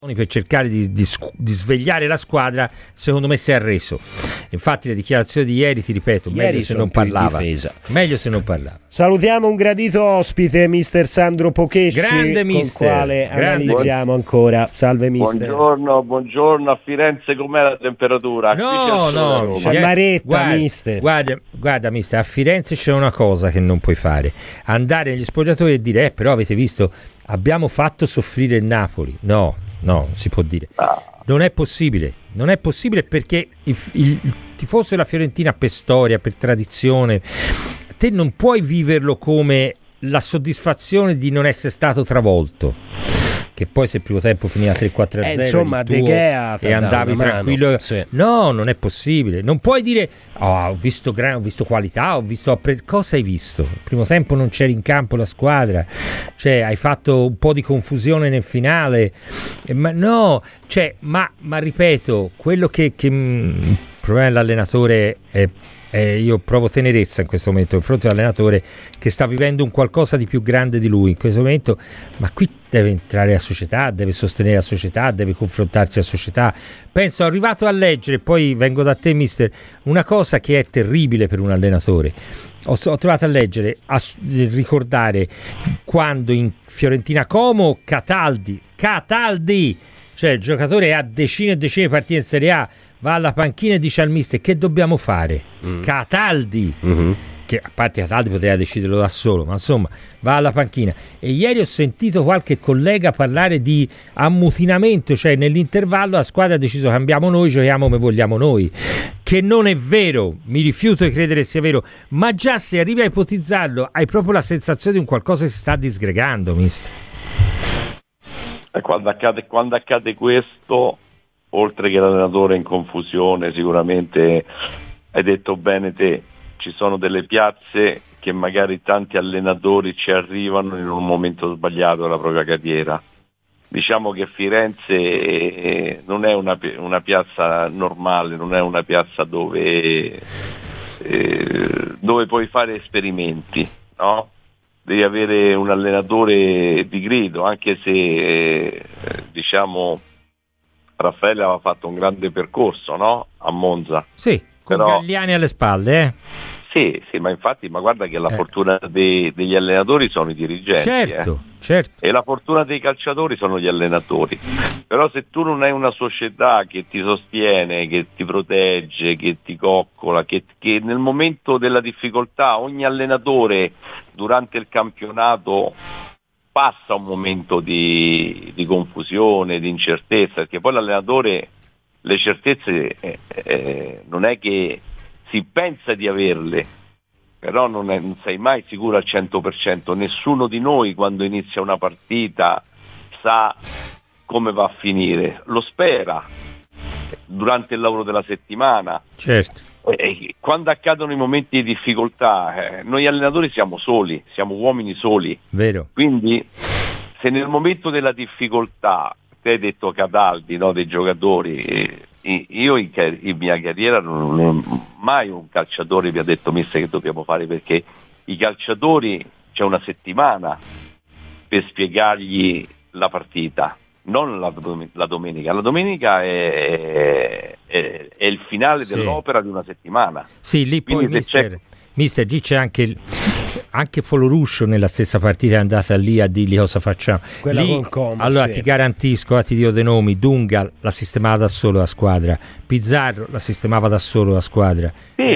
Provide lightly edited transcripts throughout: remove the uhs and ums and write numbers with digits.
per cercare di svegliare la squadra, secondo me si è arreso. Infatti le dichiarazioni di ieri, ti ripeto, meglio se non parlava. Meglio se non parlava. Salutiamo un gradito ospite, mister Sandro Pocesci, grande mister, con il quale analizziamo ancora. Salve mister. Buongiorno. A Firenze com'è la temperatura? No, c'è maretta, mister. Guarda mister, a Firenze c'è una cosa che non puoi fare: andare negli spogliatoi e dire però avete visto, abbiamo fatto soffrire il Napoli. No, non si può dire. Non è possibile perché il tifoso della Fiorentina, per storia, per tradizione, te non puoi viverlo come la soddisfazione di non essere stato travolto, che poi se il primo tempo finiva 3-4-0 insomma De Gea e andavi tranquillo, sì. No, non è possibile. Non puoi dire ho visto qualità, cosa hai visto? Il primo tempo non c'eri in campo la squadra, cioè hai fatto un po' di confusione nel finale, ma ripeto, quello che il problema dell'allenatore è io provo tenerezza in questo momento in fronte all'allenatore che sta vivendo un qualcosa di più grande di lui in questo momento, ma qui deve entrare la società, deve sostenere la società, deve confrontarsi la società. Penso, arrivato a leggere, poi vengo da te mister, una cosa che è terribile per un allenatore. Ho trovato a leggere, a ricordare quando in Fiorentina Como Cataldi, cioè il giocatore ha decine e decine di partite in Serie A, va alla panchina e dice al mister che dobbiamo fare. Cataldi, che a parte Cataldi poteva deciderlo da solo, ma insomma va alla panchina. E ieri ho sentito qualche collega parlare di ammutinamento, cioè nell'intervallo la squadra ha deciso cambiamo noi, giochiamo come vogliamo noi, che non è vero, mi rifiuto di credere sia vero, ma già se arrivi a ipotizzarlo hai proprio la sensazione di un qualcosa che si sta disgregando, mister. Quando accade questo, oltre che l'allenatore in confusione, sicuramente hai detto bene te, ci sono delle piazze che magari tanti allenatori ci arrivano in un momento sbagliato della propria carriera. Diciamo che Firenze non è una piazza normale, non è una piazza dove puoi fare esperimenti, no? Devi avere un allenatore di grido, anche se diciamo Raffaele aveva fatto un grande percorso, no? A Monza. Sì, con Galliani alle spalle, Sì, ma guarda che la fortuna degli allenatori sono i dirigenti. Certo. E la fortuna dei calciatori sono gli allenatori. Però se tu non hai una società che ti sostiene, che ti protegge, che ti coccola, che nel momento della difficoltà ogni allenatore durante il campionato passa un momento di confusione, di incertezza, perché poi l'allenatore le certezze non è che si pensa di averle, però non sei mai sicuro al 100%. Nessuno di noi quando inizia una partita sa come va a finire, lo spera durante il lavoro della settimana. Certo. Quando accadono i momenti di difficoltà, noi allenatori siamo soli, siamo uomini soli. Vero. Quindi se nel momento della difficoltà, te hai detto Cataldi, no, dei giocatori, io in mia carriera non mai un calciatore mi ha detto mister che dobbiamo fare, perché i calciatori c'è una settimana per spiegargli la partita, non la domenica. La domenica è il finale dell'opera di una settimana. Sì, lì poi mister G c'è anche Foloruscio nella stessa partita è andata lì a dirgli cosa facciamo. Quella lì, con Como, allora ti garantisco, ti dico dei nomi: Dunga la sistemava da solo la squadra, Pizarro la sistemava da solo la squadra.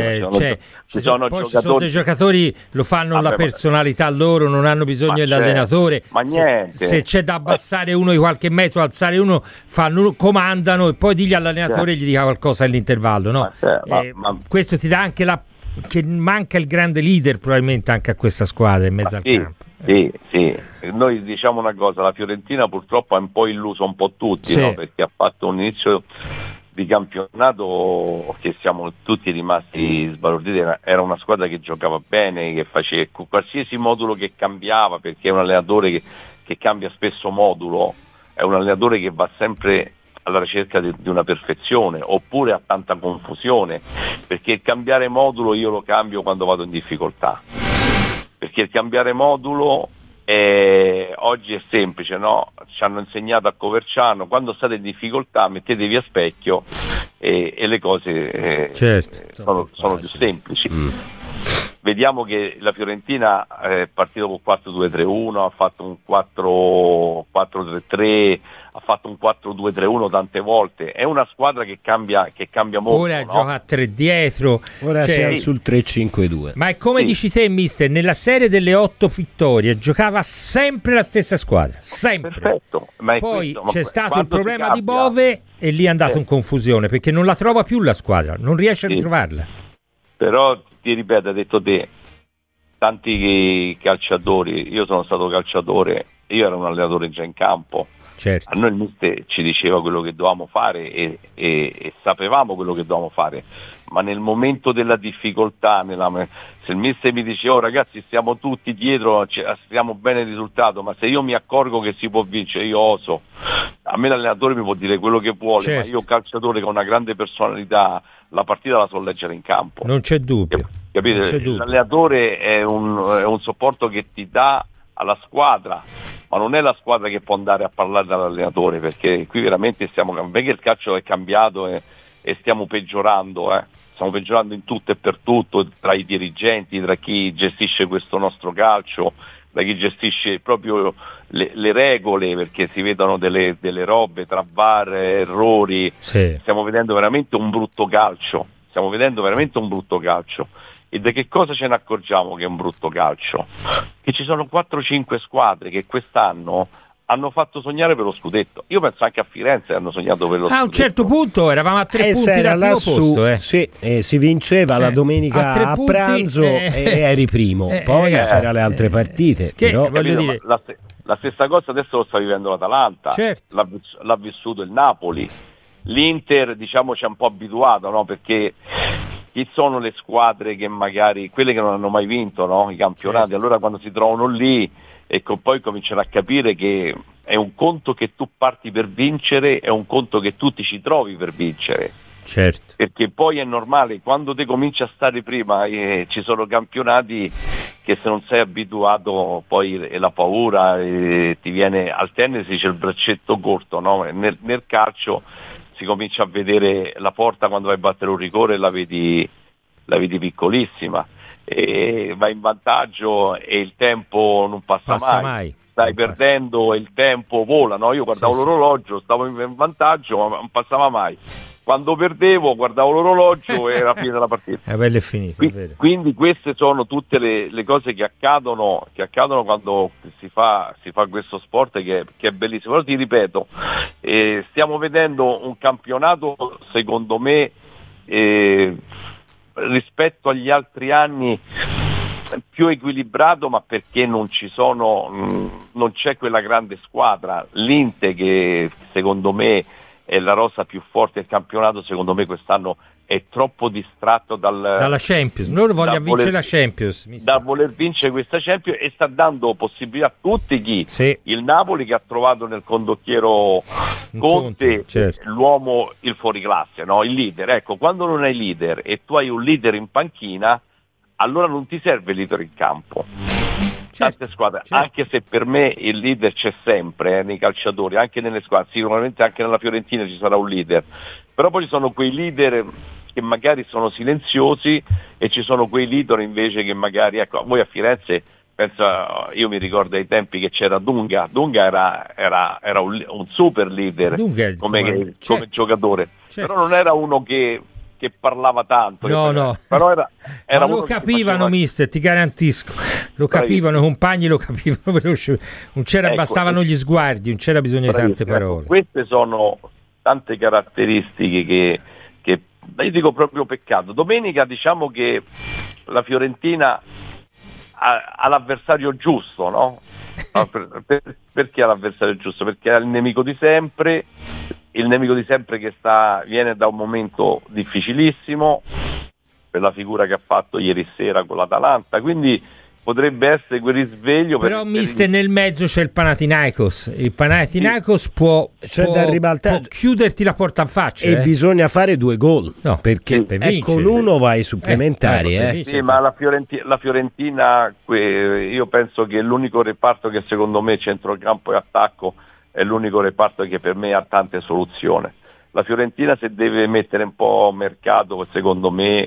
Ci sono dei giocatori lo fanno la personalità loro, non hanno bisogno dell'allenatore. Ma niente. Se c'è da abbassare uno di qualche metro, alzare uno, comandano e poi digli all'allenatore gli dica qualcosa all'intervallo, no? Questo ti dà anche che manca il grande leader probabilmente anche a questa squadra in mezzo al campo. Sì. Noi diciamo una cosa, la Fiorentina purtroppo ha un po' illuso un po' tutti, no? Perché ha fatto un inizio di campionato che siamo tutti rimasti sbalorditi. Era una squadra che giocava bene, che faceva qualsiasi modulo che cambiava, perché è un allenatore che cambia spesso modulo, è un allenatore che va sempre alla ricerca di una perfezione, oppure ha tanta confusione, perché il cambiare modulo io lo cambio quando vado in difficoltà, perché il cambiare modulo Oggi è semplice, no? Ci hanno insegnato a Coverciano, quando state in difficoltà mettetevi a specchio e le cose sono più semplici. Vediamo che la Fiorentina è partita con 4-2-3-1, ha fatto un 4-4-3-3, ha fatto un 4-2-3-1 tante volte. È una squadra che cambia molto. Ora no? gioca a 3 dietro. Ora siamo sul 3-5-2. Ma è come dici te, mister, nella serie delle 8 vittorie giocava sempre la stessa squadra. Sempre. Perfetto. Ma poi questo, c'è stato il problema di Bove e lì è andato in confusione perché non la trova più la squadra, non riesce a ritrovarla. Però ti ripeto, hai detto te, tanti calciatori, io sono stato calciatore, io ero un allenatore già in campo, certo. A noi il mister ci diceva quello che dovevamo fare e sapevamo quello che dovevamo fare, ma nel momento della difficoltà, se il mister mi diceva ragazzi stiamo tutti dietro, stiamo bene il risultato, ma se io mi accorgo che si può vincere, io oso. A me l'allenatore mi può dire quello che vuole, certo. Ma io calciatore con una grande personalità, la partita la so leggere in campo. Non c'è dubbio. Capite? L'allenatore è un supporto che ti dà alla squadra, ma non è la squadra che può andare a parlare dall'allenatore, perché qui veramente perché il calcio è cambiato e stiamo peggiorando, stiamo peggiorando in tutto e per tutto, tra i dirigenti, tra chi gestisce questo nostro calcio, da chi gestisce proprio le regole, perché si vedono delle robe tra VAR, errori. Sì. Stiamo vedendo veramente un brutto calcio. E da che cosa ce ne accorgiamo che è un brutto calcio? Che ci sono 4-5 squadre che quest'anno hanno fatto sognare per lo scudetto. Io penso anche a Firenze hanno sognato per lo scudetto. A un certo punto eravamo a 3 punti dal primo posto. Sì, si vinceva la domenica a pranzo e eri primo. Poi c'erano le altre partite. Però, voglio dire, la stessa cosa adesso lo sta vivendo l'Atalanta, certo. l'ha vissuto il Napoli. L'Inter diciamo ci ha un po' abituato, no? Perché chi sono le squadre che magari, quelle che non hanno mai vinto, no? I campionati, certo. Allora quando si trovano lì poi cominciano a capire che è un conto che tu parti per vincere, è un conto che tu ti ci trovi per vincere. Certo. Perché poi è normale, quando te cominci a stare prima ci sono campionati che se non sei abituato poi è la paura, ti viene al tennis c'è il braccetto corto, no? Nel calcio si comincia a vedere la porta quando vai a battere un rigore la vedi piccolissima, e vai in vantaggio e il tempo non passa mai. Stai perdendo e il tempo vola, no? Io guardavo l'orologio, stavo in vantaggio ma non passava mai. Quando perdevo guardavo l'orologio e era finita la partita. È finita, quindi queste sono tutte le cose che accadono quando si fa questo sport che è bellissimo. Però ti ripeto, stiamo vedendo un campionato secondo me rispetto agli altri anni più equilibrato, ma perché non c'è quella grande squadra. L'Inter, che secondo me è la rosa più forte del campionato, secondo me quest'anno è troppo distratto dalla Champions. Noi vogliamo vincere la Champions, da voler vincere questa Champions, e sta dando possibilità a tutti il Napoli, che ha trovato nel condottiero Conte, certo. L'uomo, il fuoriclasse, no? Il leader. Ecco, quando non hai leader e tu hai un leader in panchina, allora non ti serve il leader in campo. Tante squadre, certo. Anche se per me il leader c'è sempre nei calciatori, anche nelle squadre, sicuramente anche nella Fiorentina ci sarà un leader, però poi ci sono quei leader che magari sono silenziosi e ci sono quei leader invece che magari, ecco, voi a Firenze, io mi ricordo ai tempi che c'era Dunga era un super leader come giocatore, certo. Però non era uno che parlava tanto, no. Però era ma lo capivano, mister, ti garantisco, lo capivano, i compagni lo capivano veloce, non c'era, bastavano gli sguardi, non c'era bisogno di tante parole. Queste sono tante caratteristiche che io dico proprio peccato. Domenica diciamo che la Fiorentina ha l'avversario giusto, no? Perché ha l'avversario giusto? Perché ha il nemico di sempre che viene da un momento difficilissimo per la figura che ha fatto ieri sera con l'Atalanta, quindi potrebbe essere quel risveglio. Però mister, nel mezzo c'è il Panathinaikos. Il Panathinaikos può chiuderti la porta in faccia. E bisogna fare 2 gol, perché con uno vai ai supplementari. Sì, ma la Fiorentina, io penso che l'unico reparto che secondo me centrocampo e attacco è l'unico reparto che per me ha tante soluzioni. La Fiorentina, se deve mettere un po' mercato, secondo me,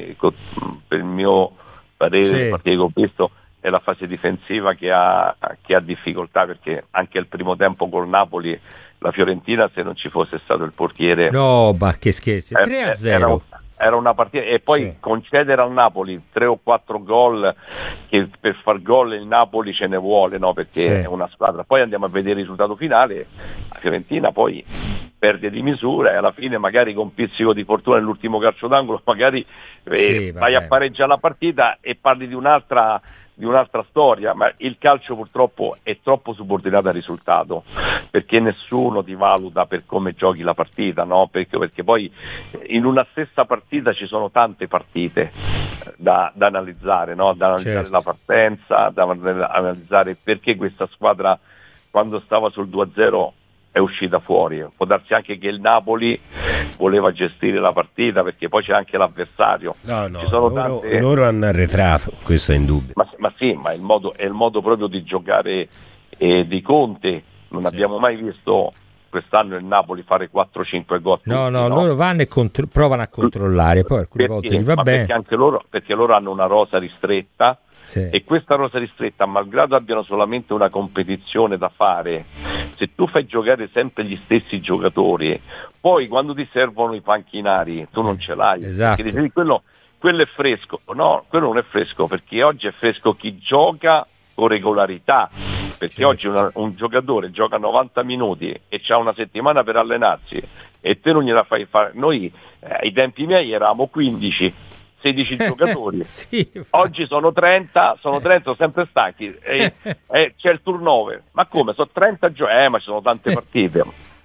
per il mio parere, perché ho visto, è la fase difensiva che ha difficoltà, perché anche il primo tempo col Napoli, la Fiorentina, se non ci fosse stato il portiere, no, ma che scherzi, 3-0 era una partita, e poi concedere al Napoli 3 o 4 gol, che per far gol il Napoli ce ne vuole, no? Perché è una squadra. Poi andiamo a vedere il risultato finale, la Fiorentina poi perde di misura e alla fine magari con pizzico di fortuna nell'ultimo calcio d'angolo magari vai a pareggiare la partita e parli di un'altra storia, ma il calcio purtroppo è troppo subordinato al risultato, perché nessuno ti valuta per come giochi la partita, no? Perché poi in una stessa partita ci sono tante partite da analizzare, no? Da analizzare la partenza, da analizzare perché questa squadra quando stava sul 2-0 è uscita fuori. Può darsi anche che il Napoli voleva gestire la partita, perché poi c'è anche l'avversario. Ci sono loro hanno arretrato, questo è indubbio. Ma sì, ma è il modo proprio di giocare di Conte. Non abbiamo mai visto quest'anno il Napoli fare 4-5 gol. No, loro vanno e provano a controllare, poi alcune volte gli va bene. Perché loro hanno una rosa ristretta. E questa rosa ristretta, malgrado abbiano solamente una competizione da fare, se tu fai giocare sempre gli stessi giocatori, poi quando ti servono i panchinari tu non ce l'hai. Esatto. Perché quello è fresco. No, quello non è fresco, perché oggi è fresco chi gioca con regolarità, perché oggi un giocatore gioca 90 minuti e c'ha una settimana per allenarsi e te non gliela fai fare. Noi ai tempi miei eravamo 15, 16 giocatori, oggi sono 30, sono sempre stanchi, c'è il turnover. Ma come? Sono 30 giocatori, ma ci sono tante partite.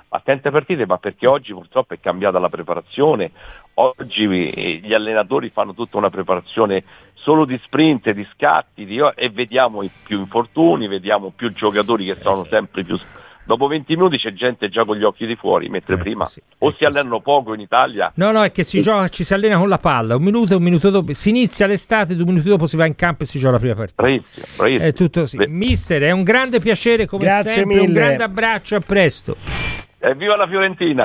Ma perché oggi purtroppo è cambiata la preparazione. Oggi gli allenatori fanno tutta una preparazione solo di sprint, di scatti, e vediamo più infortuni, vediamo più giocatori che sono sempre più. Dopo 20 minuti c'è gente già con gli occhi di fuori, mentre prima si allenano poco in Italia. No, è che ci si allena con la palla, un minuto dopo, si inizia l'estate, 2 minuti dopo si va in campo e si gioca la prima partita. Bravissimo. È tutto così. Mister, è un grande piacere come Grazie sempre, mille. un grande abbraccio, a presto. Viva la Fiorentina!